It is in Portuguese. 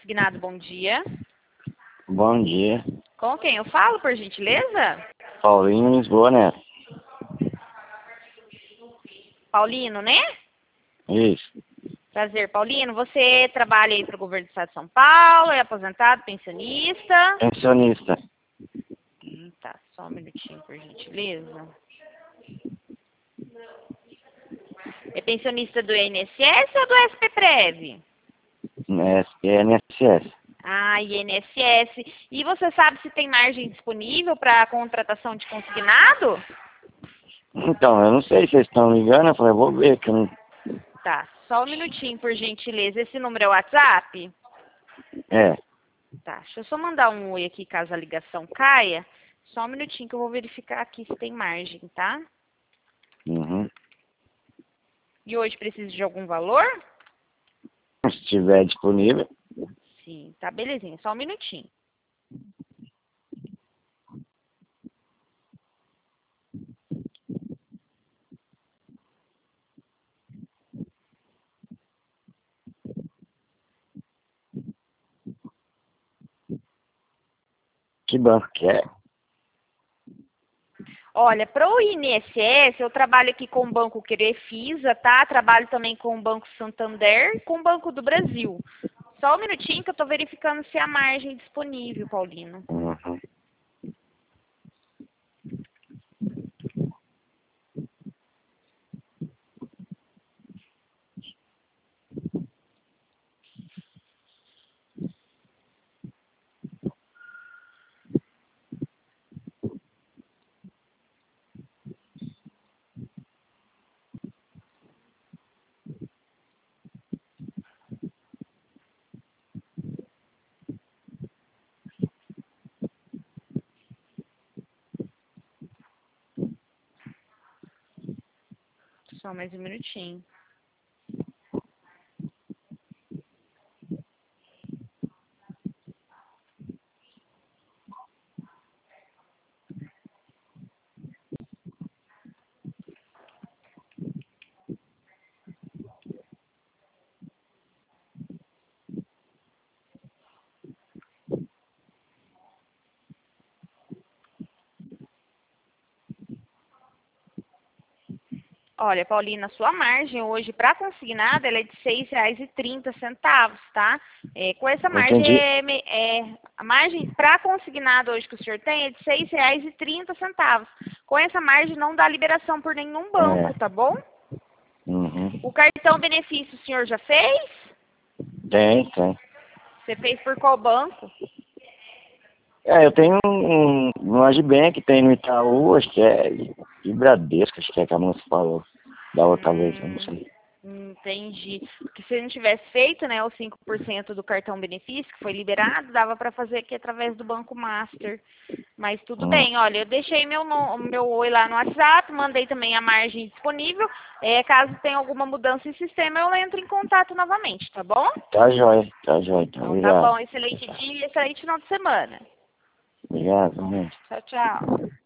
Consignado, bom dia. Bom dia. Com quem eu falo, por gentileza? Paulinho, Lisboa, né? Paulino, né? Isso. Prazer, Paulino. Você trabalha aí para o governo do estado de São Paulo, é aposentado, pensionista? Pensionista. Tá, só um minutinho, por gentileza. É pensionista do INSS ou do SPPrev? INSS. Ah, INSS. E você sabe se tem margem disponível para contratação de consignado? Então, eu não sei se vocês estão ligando, eu falei, vou ver, que eu não... Tá, só um minutinho, por gentileza. Esse número é o WhatsApp? É. Tá, deixa eu só mandar um oi aqui caso a ligação caia. Só um minutinho que eu vou verificar aqui se tem margem, tá? Uhum. E hoje precisa de algum valor? Se estiver disponível. Sim, tá, belezinha. Só um minutinho. Que banco que é? Olha, para o INSS, eu trabalho aqui com o Banco Crefisa, tá? Trabalho também com o Banco Santander e com o Banco do Brasil. Só um minutinho que eu tô verificando se há margem disponível, Paulino. Uhum. Só mais um minutinho. Olha, Paulina, a sua margem hoje para consignado ela é de R$ 6,30, tá? Com essa margem, Entendi. a margem para consignado hoje que o senhor tem é de R$ 6,30. Com essa margem não dá liberação por nenhum banco, tá bom? Uhum. O cartão benefício o senhor já fez? Tem. Você fez por qual banco? É, eu tenho no Agibank, tem no Itaú, acho que é, e Bradesco, acho que é que a moça falou da outra vez, eu não sei. Entendi. Porque se não tivesse feito, né, os 5% do cartão benefício que foi liberado, dava para fazer aqui através do Banco Master. Mas tudo bem, olha, eu deixei meu oi lá no WhatsApp, mandei também a margem disponível. Caso tenha alguma mudança em sistema, eu entro em contato novamente, tá bom? Tá jóia, então, Então tá obrigado. bom, excelente dia e excelente final de semana. Obrigado, realmente. Tchau, tchau.